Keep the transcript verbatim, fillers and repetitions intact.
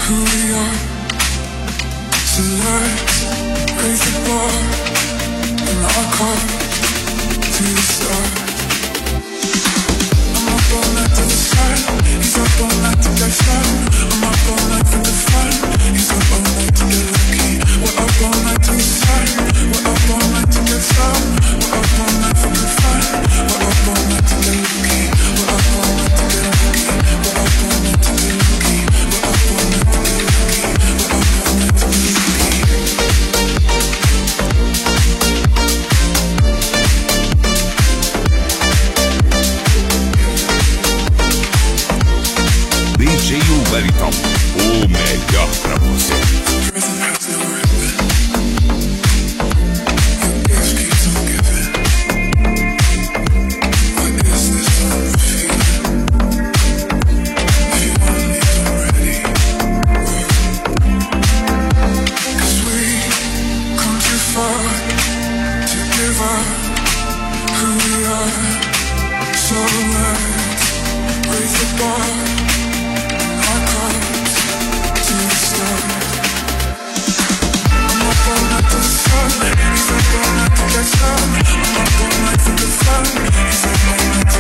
who we are. So let's raise the bar in our car to the stars. I'm up all night to the sun. He's up all night to get sun. I'm up all night for the fun. He's up all night to get lucky. We're up all night to the sun. We're up all night to get some. We're up all night for the fun. We're up all night to get lucky. We're up all night to get lucky. We're up all night to get lucky. We're up all night to get lucky. We're up all night to get lucky. D J Uberiton, o melhor pra você. He's up all night to get some. I'm up all night for the fun. He's up all night